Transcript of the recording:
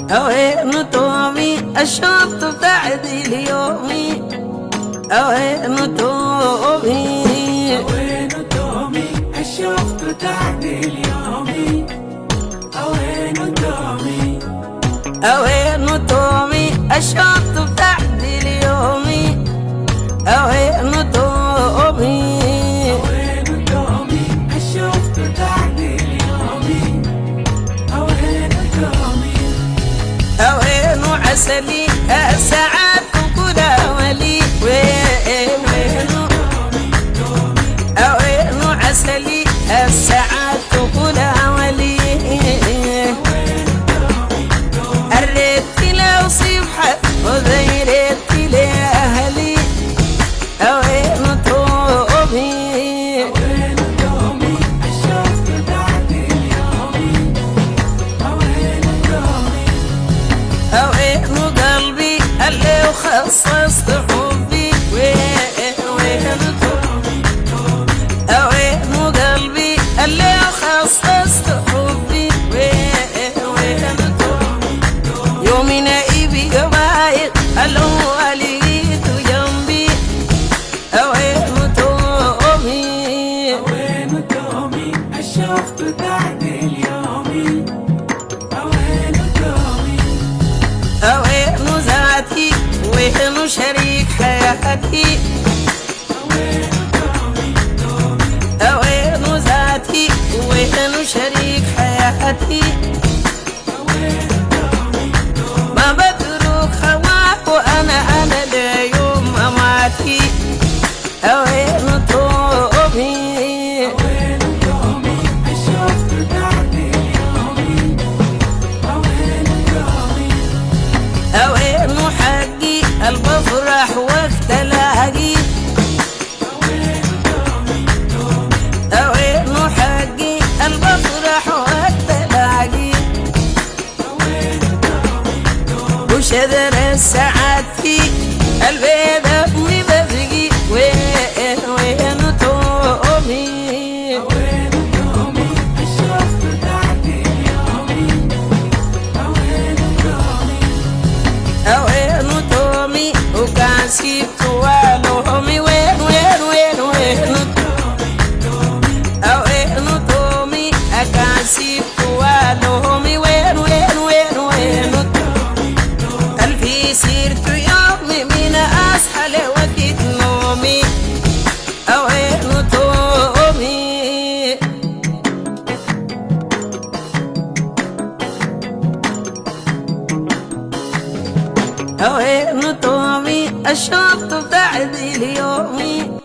أوين تومي الشط بتعدي ليومي أوين تومي أوين تومي الشط بتعدي ليومي أوين تومي أوين تومي الشط بتعدي ليومي أوين تومي أوين تومي الشط بتعدي ليومي أوين تومي أوين عسلي الساعات كلها ولي وين أوين عسلي الساعات كلها ولي الريت لو صبحة وذيرت لأهلي أوين تومي أوين تومي الشط بتعدي ليومي أوين تومي أوين قلبي اللي وخصصت حبي وين تومي أوين قلبي اللي وخصصت حبي وين تومي يومي نايبي قبايل الأولي جنبي أوين تومي أوين تومي الشط بتعدي ليومي أوين تومي أوين ذاتي وين شريك حياتي أوين تومي أوين ذاتي وين شريك حياتي أوين تومي ما بدرك هواك وأنا ليوم مماتي أوين تومي أوين تومي الشط بتعدي ليومي أوين تومي أوين حقي البفرح وقت لاقي أوين تومي أوين حقي البفرح وقت لاقي أوين تومي وشذر السعاد في البيضة مبذقي وين تومي أوين تومي الشط بتعدي ليومي أوين تومي أوين تومي وكاسيب توالومي وين أوين تومي أكاسيب توالومي وين ألفي سيرت يومي من أسحل وقت نومي أوين تومي أوين تومي الشط بتعدي ليومي